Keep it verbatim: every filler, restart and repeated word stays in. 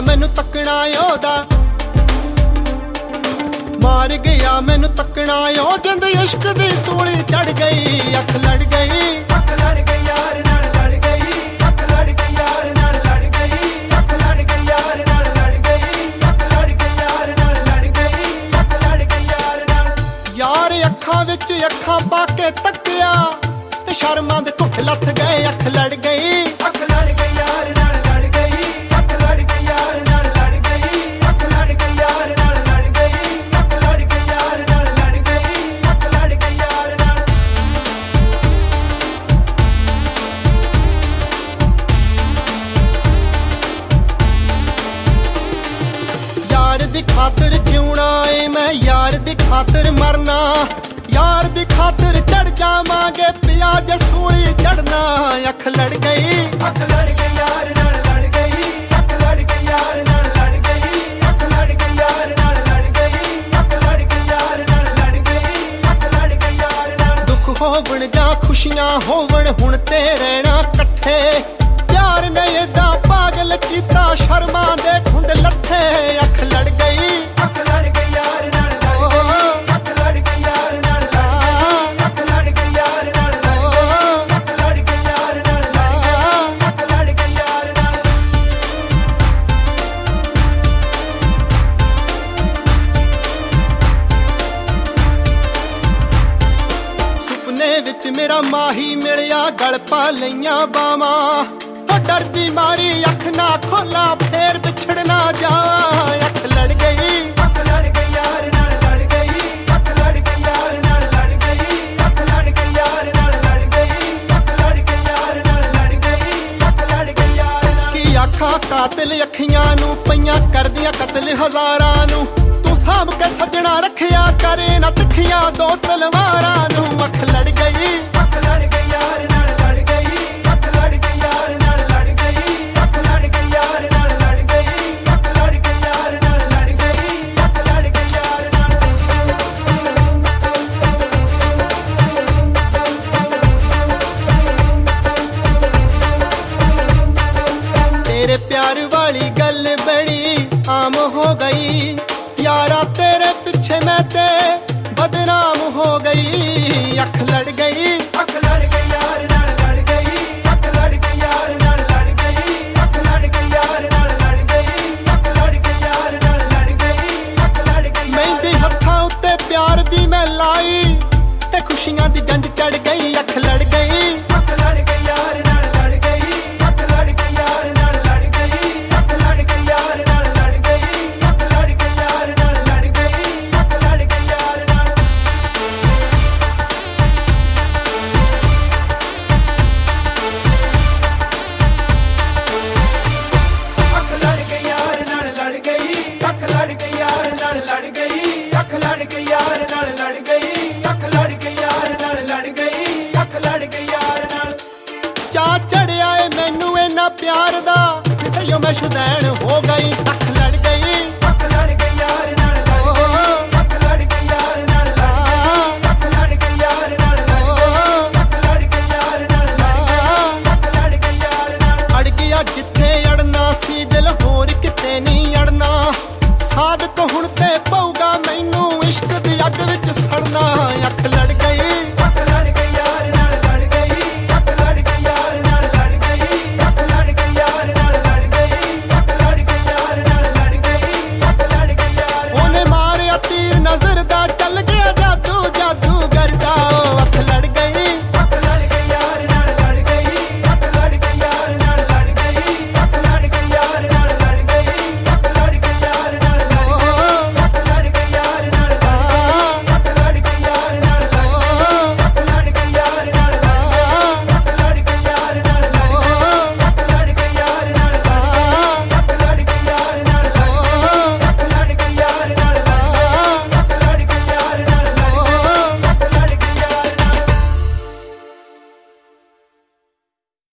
मैनू तकना ओदा, मार गया मैनू तकना ओ। जिंद इश्क दी सूली चढ़ गई, अख लड़ गई, अख लड़ गई यार नाल लड़ गई, अख लड़ गई यार नाल लड़ गई, अख लड़ गई यार नाल लड़ गई, अख लड़ गई यार नाल लड़ गई, अख लड़ गई यार नाल। यार अखां विच अखां पा के तकिया ते शर्मां दे घुट लथ गए, अख लड़ गई, अख लड़ गई यार नाल लड़ गई, अख लड़ गई यार नाल लड़ गई, अख लड़ गई यार नाल लड़ गई, अख लड़ गई यार नाल लड़ गई, अख लड़ गई यार नाल। यार दी खातर जिउणा ए मैं, यार दी खातर मरना, यार दी खातर चढ़ जावांगे पिया जे सूली चढ़ना। अख लड़ गई, अख लड़ गई यार नाल लड़ गई, अख लड़ गई यार नाल लड़ गई, अख लड़ गई यार नाल लड़ गई, अख लड़ गई यार नाल लड़ गई, अख लड़ गई यार नाल। दुख होवण जां खुशियां होवण हुण ते रहना कट्ठे, प्यार ने एदा पागल कीता शर्मां दे घुंड लट्ठे। अख लड़ गई, अख लड़ गई यार नाल लड़ गई, अख लड़ गई यार नाल लड़ गई, अख लड़ गई यार नाल लड़ गई, अख लड़ गई यार नाल लड़ गई, अख लड़ गई यार नाल। सुपने विच मेरा माही मिलिया, गल पा लईयां बावां, डरदी मारी अख ना खोला फेर बिछड़ना जावां। अख लड़ गई, अख लड़ गई यार नाल लड़ गई, अख लड़ गई यार नाल लड़ गई, अख लड़ गई यार नाल लड़ गई, अख लड़ गई यार नाल लड़ गई, अख लड़ गई यार नाल। की आखां कातिल अखियां नू पईयां करदियां कतल हज़ारां नू, तू सांभ के सजना रखिया करे ना तिखियां दो तलवारां नू। अख लड़ गई, अख लड़ गई यार नाल लड़ गई, अख लड़ गई यार नाल लड़ गई, अख लड़ गई यार नाल लड़ गई, अख लड़ गई यार नाल लड़ गई, अख लड़ गई यार नाल। तेरे प्यार वाली गल बड़ी आम हो गई, यारा तेरे पीछे मैं ते बदनाम हो गई। अख लड़ गई, अख लड़ गई यार नाल लड़ गई, अख लड़ गई यार नाल लड़ गई, अख लड़ गई यार नाल लड़ गई, अख लड़ गई यार नाल लड़ गई, अख लड़ गई। मेहंदी हत्थां उत्ते प्यार दी मैं लाई ते खुशियां दी जंज चढ़ गई। अख लड़ गई, अख लड़ गई यार नाल लड़ गई, अख लड़ गई यार नाल लड़ गई, अख लड़ गई यार नाल लड़ गई, अख लड़ गई यार नाल लड़ गई, अख लड़ गई यार नाल। अख लड़ गई यार नाल लड़ गई, अख लड़ गई यार नाल लड़ गई, अख लड़ गई यार नाल लड़ गई, अख लड़ गई यार नाल लड़ गई, अख लड़ गई यार नाल। चा चढ़िया ए मैनू इन्ना प्यार दा, सईयो मैं शुदैन हो गई।